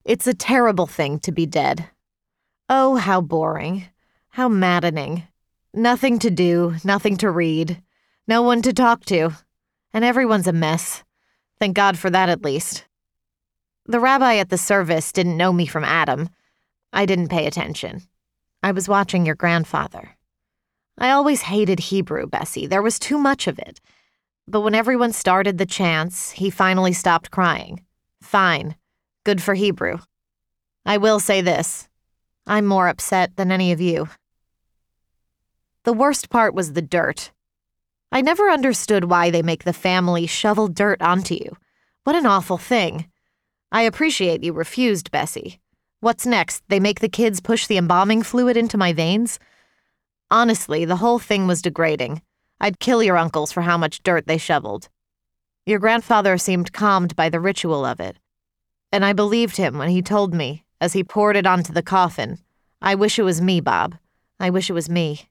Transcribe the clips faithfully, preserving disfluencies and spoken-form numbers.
It's a terrible thing to be dead. Oh, how boring. How maddening. Nothing to do, nothing to read, no one to talk to, and everyone's a mess. Thank God for that, at least. The rabbi at the service didn't know me from Adam. I didn't pay attention. I was watching your grandfather. I always hated Hebrew, Bessie. There was too much of it. But when everyone started the chants, he finally stopped crying. Fine. Good for Hebrew. I will say this. I'm more upset than any of you. The worst part was the dirt. I never understood why they make the family shovel dirt onto you. What an awful thing. I appreciate you refused, Bessie. What's next? They make the kids push the embalming fluid into my veins? Honestly, the whole thing was degrading. I'd kill your uncles for how much dirt they shoveled. Your grandfather seemed calmed by the ritual of it. And I believed him when he told me, as he poured it onto the coffin, I wish it was me, Bob. I wish it was me.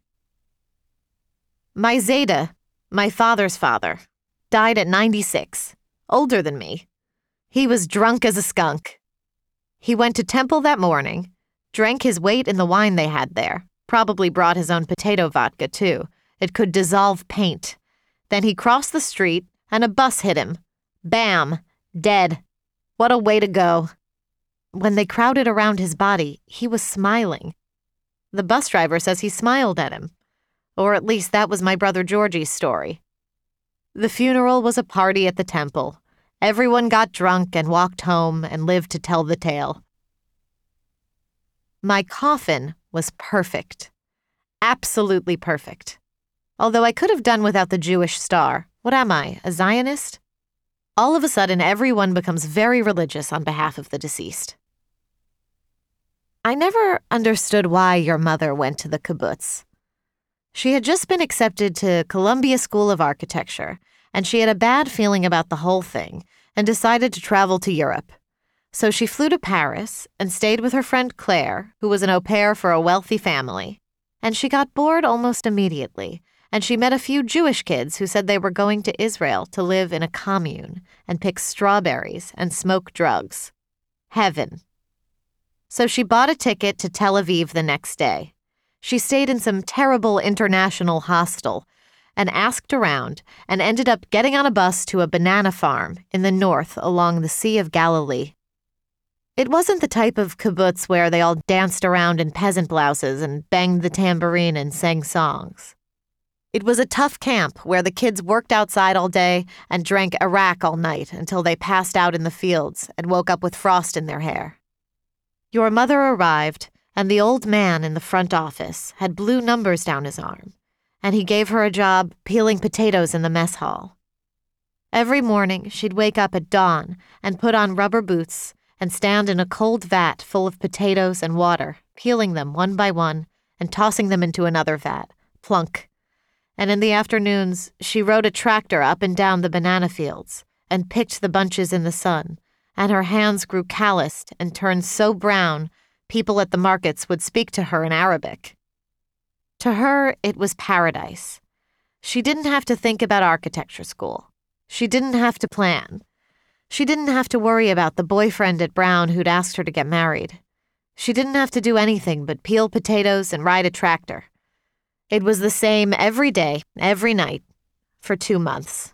My Zeta, my father's father, died at ninety-six, older than me. He was drunk as a skunk. He went to temple that morning, drank his weight in the wine they had there, probably brought his own potato vodka, too. It could dissolve paint. Then he crossed the street, and a bus hit him. Bam! Dead. What a way to go. When they crowded around his body, he was smiling. The bus driver says he smiled at him. Or at least that was my brother Georgie's story. The funeral was a party at the temple. Everyone got drunk and walked home and lived to tell the tale. My coffin was perfect. Absolutely perfect. Although I could have done without the Jewish star. What am I, a Zionist? All of a sudden, everyone becomes very religious on behalf of the deceased. I never understood why your mother went to the kibbutz. She had just been accepted to Columbia School of Architecture, and she had a bad feeling about the whole thing and decided to travel to Europe. So she flew to Paris and stayed with her friend Claire, who was an au pair for a wealthy family. And she got bored almost immediately, and she met a few Jewish kids who said they were going to Israel to live in a commune and pick strawberries and smoke drugs. Heaven. So she bought a ticket to Tel Aviv the next day. She stayed in some terrible international hostel and asked around and ended up getting on a bus to a banana farm in the north along the Sea of Galilee. It wasn't the type of kibbutz where they all danced around in peasant blouses and banged the tambourine and sang songs. It was a tough camp where the kids worked outside all day and drank Arak all night until they passed out in the fields and woke up with frost in their hair. Your mother arrived, and the old man in the front office had blue numbers down his arm, and he gave her a job peeling potatoes in the mess hall. Every morning, she'd wake up at dawn and put on rubber boots and stand in a cold vat full of potatoes and water, peeling them one by one and tossing them into another vat, plunk. And in the afternoons, she rode a tractor up and down the banana fields and picked the bunches in the sun, and her hands grew calloused and turned so brown people at the markets would speak to her in Arabic. To her, it was paradise. She didn't have to think about architecture school. She didn't have to plan. She didn't have to worry about the boyfriend at Brown who'd asked her to get married. She didn't have to do anything but peel potatoes and ride a tractor. It was the same every day, every night, for two months.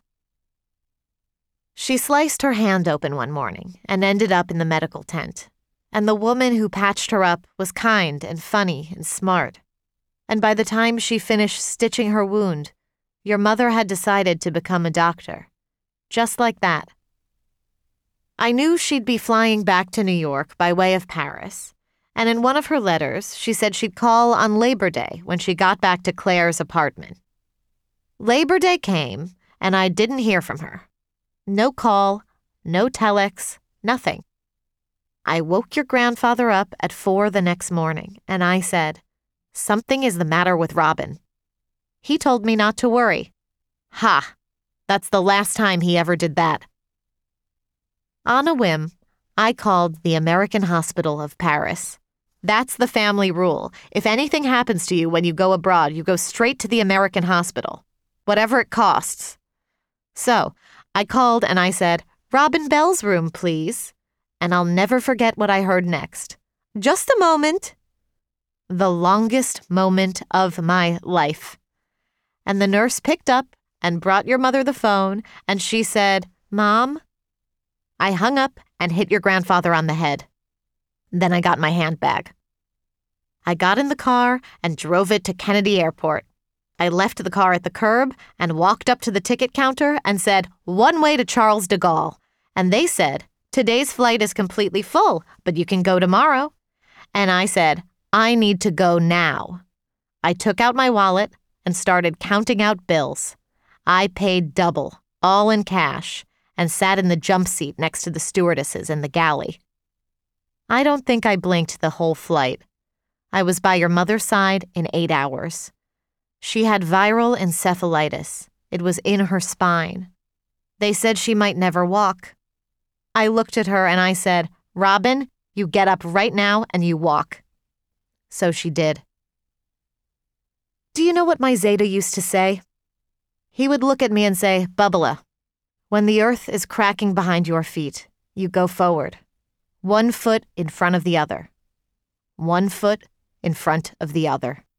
She sliced her hand open one morning and ended up in the medical tent. And the woman who patched her up was kind and funny and smart. And by the time she finished stitching her wound, your mother had decided to become a doctor. Just like that. I knew she'd be flying back to New York by way of Paris, and in one of her letters, she said she'd call on Labor Day when she got back to Claire's apartment. Labor Day came, and I didn't hear from her. No call, no telex, nothing. I woke your grandfather up at four the next morning, and I said, "Something is the matter with Robin." He told me not to worry. Ha! That's the last time he ever did that. On a whim, I called the American Hospital of Paris. That's the family rule. If anything happens to you when you go abroad, you go straight to the American hospital, whatever it costs. So, I called and I said, "Robin Bell's room, please." and I'll never forget what I heard next. Just a moment. The longest moment of my life. And the nurse picked up and brought your mother the phone, and she said, "Mom?" I hung up and hit your grandfather on the head. Then I got my handbag. I got in the car and drove it to Kennedy Airport. I left the car at the curb and walked up to the ticket counter and said, "One way to Charles de Gaulle." And they said, "Today's flight is completely full, but you can go tomorrow." And I said, "I need to go now." I took out my wallet and started counting out bills. I paid double, all in cash, and sat in the jump seat next to the stewardesses in the galley. I don't think I blinked the whole flight. I was by your mother's side in eight hours. She had viral encephalitis. It was in her spine. They said she might never walk. I looked at her and I said, "Robin, you get up right now and you walk." So she did. Do you know what my Zeta used to say? He would look at me and say, "Bubala, when the earth is cracking behind your feet, you go forward. One foot in front of the other. One foot in front of the other."